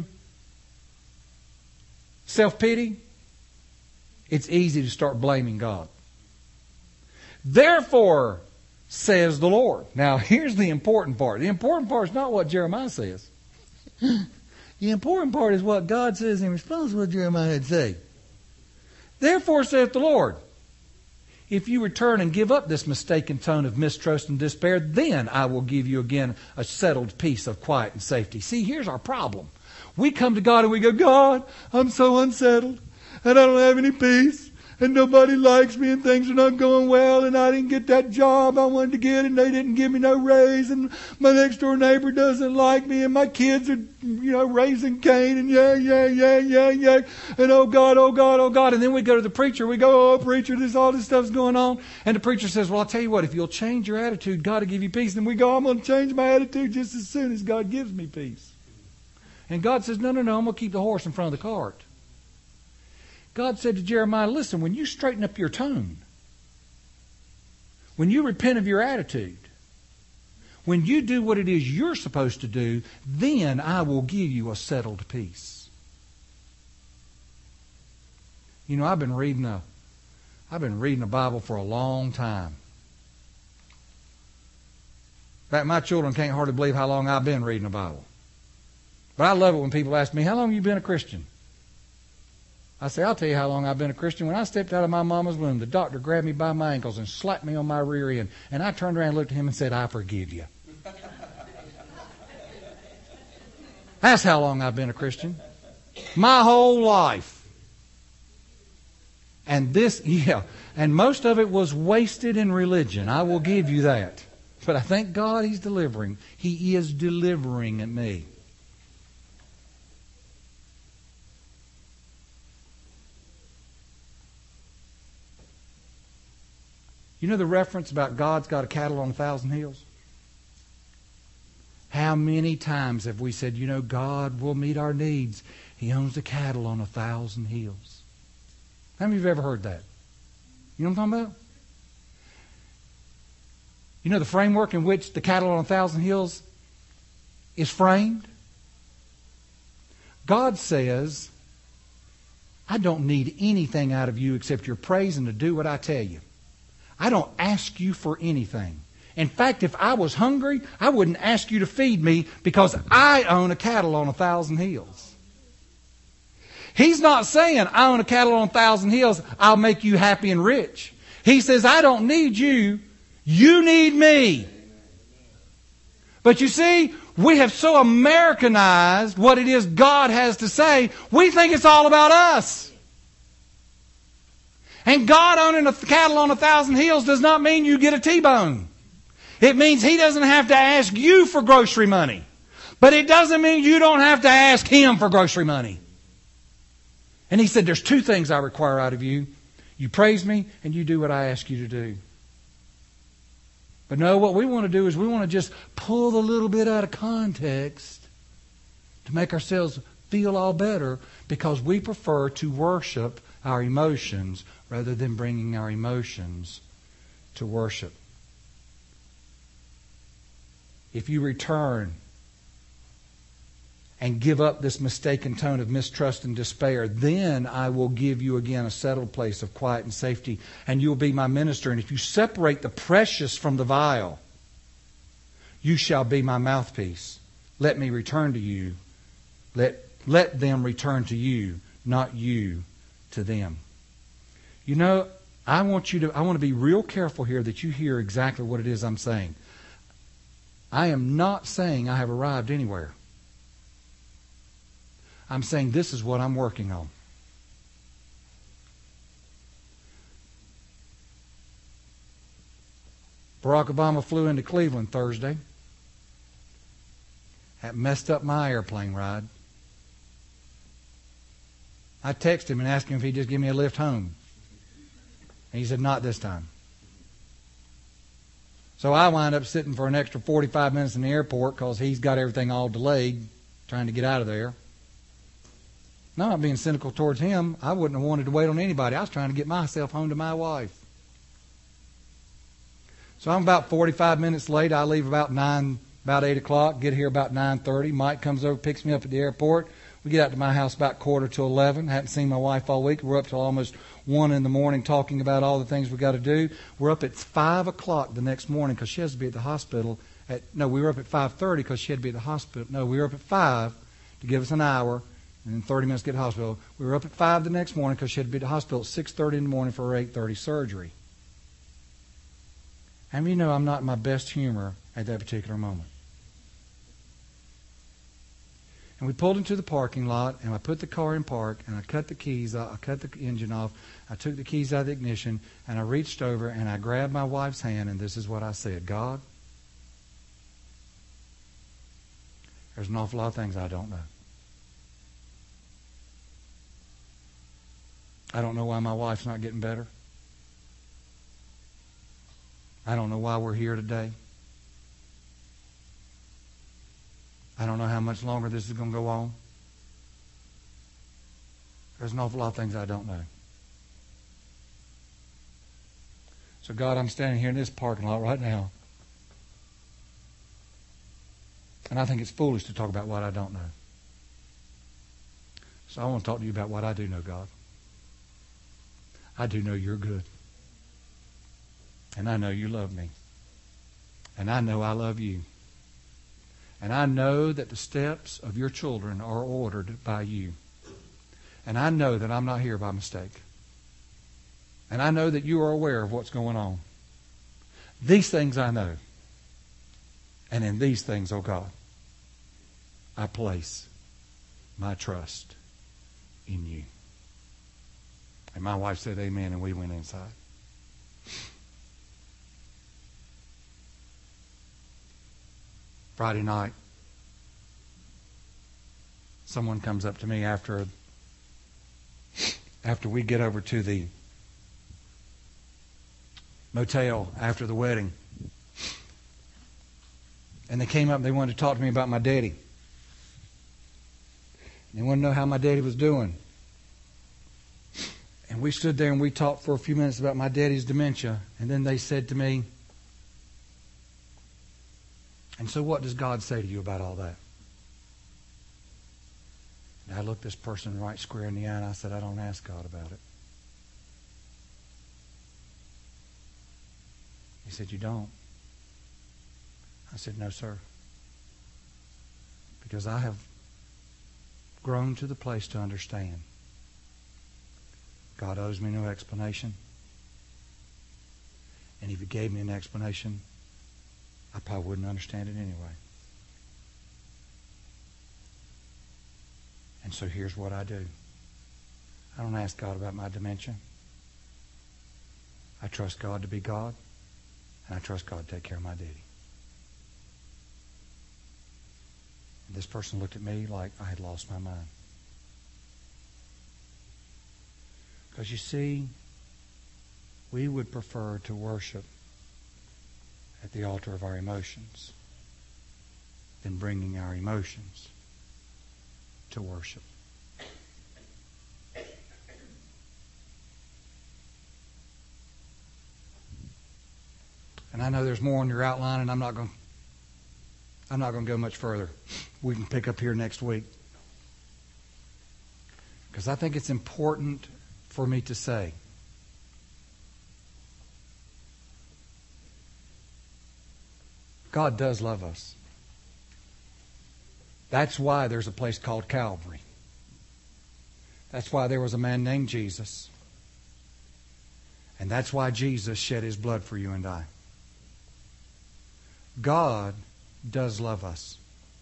self-pity, it's easy to start blaming God. Therefore, says the Lord. Now, here's the important part. The important part is not what Jeremiah says. The important part is what God says in response to what Jeremiah had said. Therefore, saith the Lord, if you return and give up this mistaken tone of mistrust and despair, then I will give you again a settled peace of quiet and safety. See, here's our problem. We come to God and we go, God, I'm so unsettled and I don't have any peace and nobody likes me and things are not going well and I didn't get that job I wanted to get and they didn't give me no raise and my next door neighbor doesn't like me and my kids are, raising Cain and yeah. And oh God. And then we go to the preacher. We go, oh preacher, all this stuff's going on. And the preacher says, well, I'll tell you what, if you'll change your attitude, God will give you peace. And we go, I'm going to change my attitude just as soon as God gives me peace. And God says, no, I'm going to keep the horse in front of the cart. God said to Jeremiah, listen, when you straighten up your tone, when you repent of your attitude, when you do what it is you're supposed to do, then I will give you a settled peace. I've been reading a Bible for a long time. In fact, my children can't hardly believe how long I've been reading the Bible. But I love it when people ask me, how long have you been a Christian? I say, I'll tell you how long I've been a Christian. When I stepped out of my mama's womb, the doctor grabbed me by my ankles and slapped me on my rear end. And I turned around and looked at him and said, I forgive you. That's how long I've been a Christian. My whole life. And and most of it was wasted in religion. I will give you that. But I thank God He's delivering. He is delivering at me. You know the reference about God's got a cattle on 1,000 hills? How many times have we said, God will meet our needs. He owns the cattle on 1,000 hills. How many of you have ever heard that? You know what I'm talking about? You know the framework in which the cattle on 1,000 hills is framed? God says, I don't need anything out of you except your praise and to do what I tell you. I don't ask you for anything. In fact, if I was hungry, I wouldn't ask you to feed me because I own a cattle on 1,000 hills. He's not saying, I own a cattle on 1,000 hills, I'll make you happy and rich. He says, I don't need you, you need me. But you see, we have so Americanized what it is God has to say, we think it's all about us. And God owning a cattle on 1,000 hills does not mean you get a T-bone. It means He doesn't have to ask you for grocery money. But it doesn't mean you don't have to ask Him for grocery money. And He said, there's two things I require out of you. You praise me and you do what I ask you to do. But no, what we want to do is we want to just pull a little bit out of context to make ourselves feel all better because we prefer to worship our emotions rather than bringing our emotions to worship. If you return and give up this mistaken tone of mistrust and despair, then I will give you again a settled place of quiet and safety, and you will be my minister. And if you separate the precious from the vile, you shall be my mouthpiece. Let me return to you. Let them return to you, not you to them. You know, I want to be real careful here that you hear exactly what it is I'm saying. I am not saying I have arrived anywhere. I'm saying this is what I'm working on. Barack Obama flew into Cleveland Thursday. That messed up my airplane ride. I texted him and asked him if he'd just give me a lift home. And he said, not this time. So I wind up sitting for an extra 45 minutes in the airport because he's got everything all delayed, trying to get out of there. No, I'm not being cynical towards him. I wouldn't have wanted to wait on anybody. I was trying to get myself home to my wife. So I'm about 45 minutes late. I leave about 8 o'clock, get here about 9:30. Mike comes over, picks me up at the airport. We get out to my house about 10:45. Hadn't seen my wife all week. We're up till almost 1 in the morning talking about all the things we got to do. We're up at 5 o'clock the next morning because she has to be at the hospital. We were up at 5:30 because she had to be at the hospital. No, we were up at 5 to give us an hour. And in 30 minutes to get to the hospital. We were up at 5 the next morning because she had to be at the hospital at 6:30 in the morning for her 8:30 surgery. And you know I'm not in my best humor at that particular moment. And we pulled into the parking lot, and I put the car in park, and I cut the keys out, I cut the engine off, I took the keys out of the ignition, and I reached over, and I grabbed my wife's hand, and this is what I said. God, there's an awful lot of things I don't know. I don't know why my wife's not getting better. I don't know why we're here today. I don't know how much longer this is going to go on. There's an awful lot of things I don't know. So God, I'm standing here in this parking lot right now. And I think it's foolish to talk about what I don't know. So I want to talk to you about what I do know, God. I do know you're good. And I know you love me. And I know I love you. And I know that the steps of your children are ordered by you. And I know that I'm not here by mistake. And I know that you are aware of what's going on. These things I know. And in these things, oh God, I place my trust in you. And my wife said amen, and we went inside. Friday night, someone comes up to me after we get over to the motel after the wedding. And they came up and they wanted to talk to me about my daddy. They wanted to know how my daddy was doing. And we stood there and we talked for a few minutes about my daddy's dementia. And then they said to me, and so what does God say to you about all that? And I looked this person right square in the eye and I said, I don't ask God about it. He said, you don't? I said, no, sir. Because I have grown to the place to understand God owes me no explanation. And if He gave me an explanation, I probably wouldn't understand it anyway. And so here's what I do. I don't ask God about my dementia. I trust God to be God, and I trust God to take care of my duty. And this person looked at me like I had lost my mind. Because you see, we would prefer to worship at the altar of our emotions than bringing our emotions to worship. And I know there's more on your outline, and I'm not going to go much further. We can pick up here next week. Because I think it's important for me to say, God does love us. That's why there's a place called Calvary. That's why there was a man named Jesus. And that's why Jesus shed His blood for you and I. God does love us.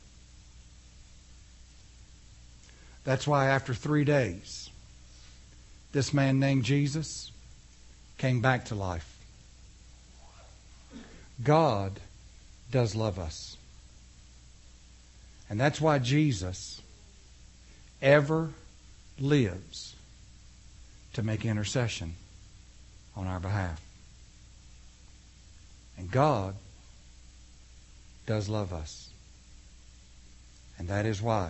That's why after 3 days, this man named Jesus came back to life. God does love us. And that's why Jesus ever lives to make intercession on our behalf. And God does love us. And that is why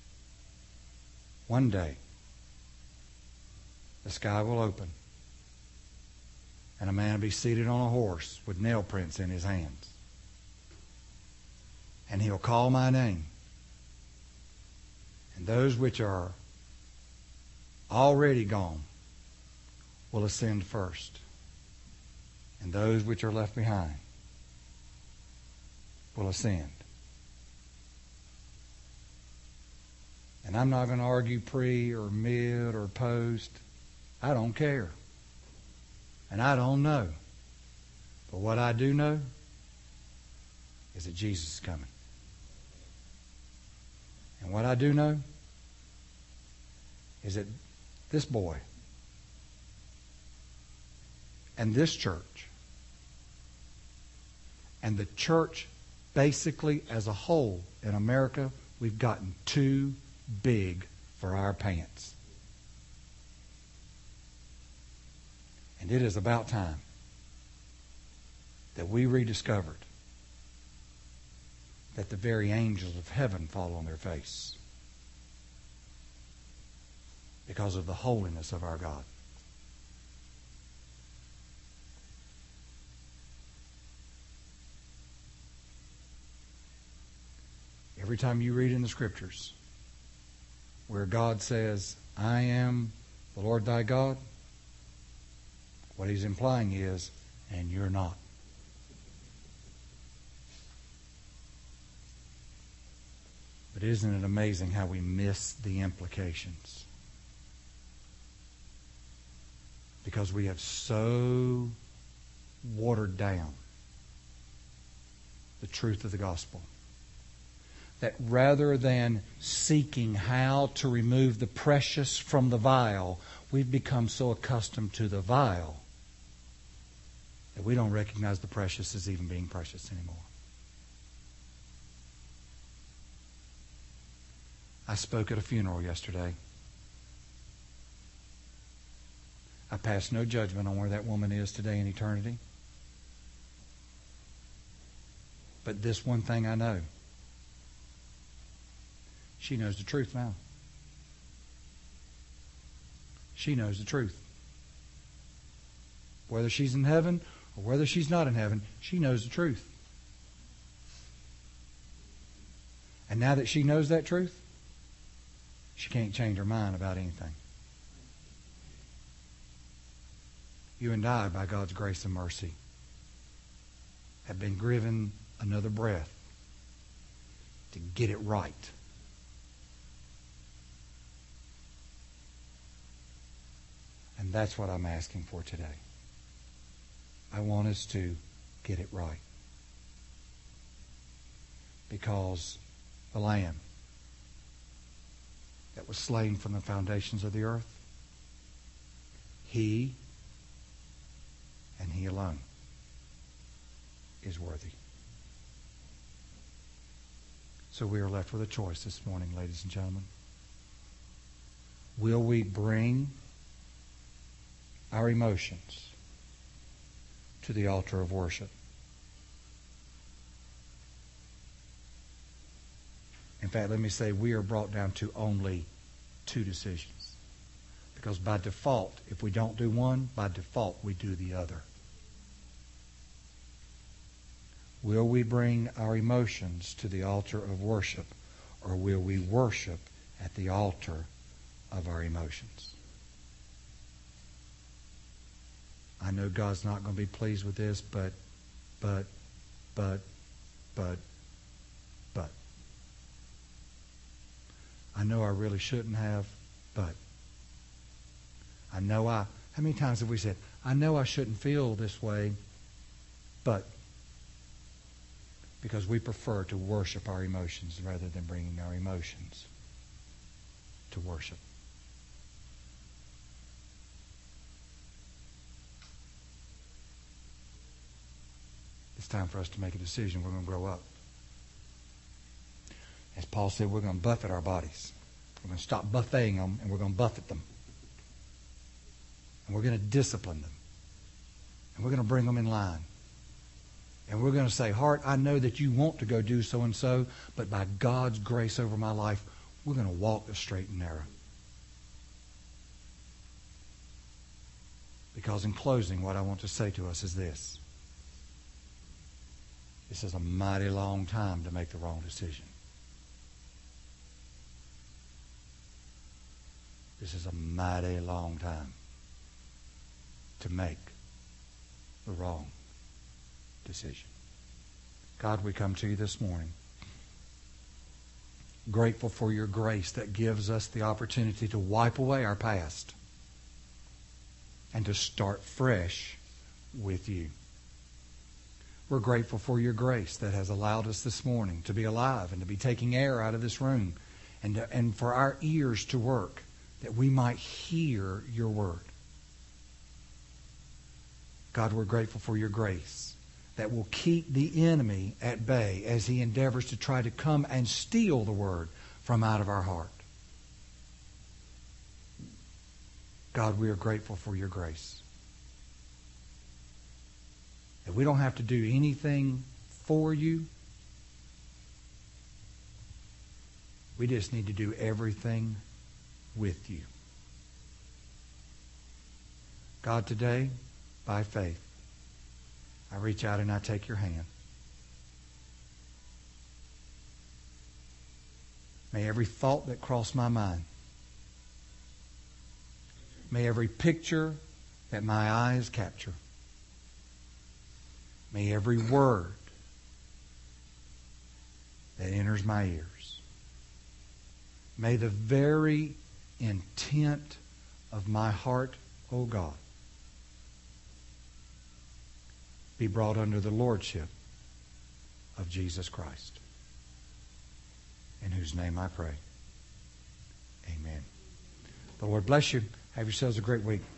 one day the sky will open and a man will be seated on a horse with nail prints in his hands. And He'll call my name. And those which are already gone will ascend first. And those which are left behind will ascend. And I'm not going to argue pre or mid or post. I don't care. And I don't know. But what I do know is that Jesus is coming. And what I do know is that this boy and this church and the church basically as a whole in America, we've gotten too big for our pants. And it is about time that we rediscovered that the very angels of heaven fall on their face because of the holiness of our God. Every time you read in the Scriptures where God says, I am the Lord thy God, what He's implying is, and you're not. But isn't it amazing how we miss the implications? Because we have so watered down the truth of the gospel that rather than seeking how to remove the precious from the vile, we've become so accustomed to the vile that we don't recognize the precious as even being precious anymore. I spoke at a funeral yesterday. I pass no judgment on where that woman is today in eternity. But this one thing I know. She knows the truth now. She knows the truth. Whether she's in heaven or whether she's not in heaven, she knows the truth. And now that she knows that truth, she can't change her mind about anything. You and I, by God's grace and mercy, have been given another breath to get it right. And that's what I'm asking for today. I want us to get it right. Because the Lamb that was slain from the foundations of the earth, He and He alone is worthy. So we are left with a choice this morning, ladies and gentlemen. Will we bring our emotions to the altar of worship? In fact, let me say we are brought down to only two decisions. Because by default, if we don't do one, by default we do the other. Will we bring our emotions to the altar of worship, or will we worship at the altar of our emotions? I know God's not going to be pleased with this, but. I know I really shouldn't have, but. How many times have we said, I know I shouldn't feel this way, but. Because we prefer to worship our emotions rather than bringing our emotions to worship. It's time for us to make a decision. We're going to grow up. As Paul said, we're going to buffet our bodies. We're going to stop buffeting them, and we're going to buffet them. And we're going to discipline them. And we're going to bring them in line. And we're going to say, heart, I know that you want to go do so and so, but by God's grace over my life, we're going to walk the straight and narrow. Because in closing, what I want to say to us is this. This is a mighty long time to make the wrong decision. This is a mighty long time to make the wrong decision. God, we come to you this morning grateful for your grace that gives us the opportunity to wipe away our past and to start fresh with you. We're grateful for your grace that has allowed us this morning to be alive and to be taking air out of this room and for our ears to work that we might hear your word. God, we're grateful for your grace that will keep the enemy at bay as he endeavors to try to come and steal the word from out of our heart. God, we are grateful for your grace. That we don't have to do anything for you. We just need to do everything with you. God, today, by faith, I reach out and I take your hand. May every thought that crossed my mind, may every picture that my eyes capture, may every word that enters my ears, may the very intent of my heart, O God, be brought under the lordship of Jesus Christ, in whose name I pray. Amen. The Lord bless you. Have yourselves a great week.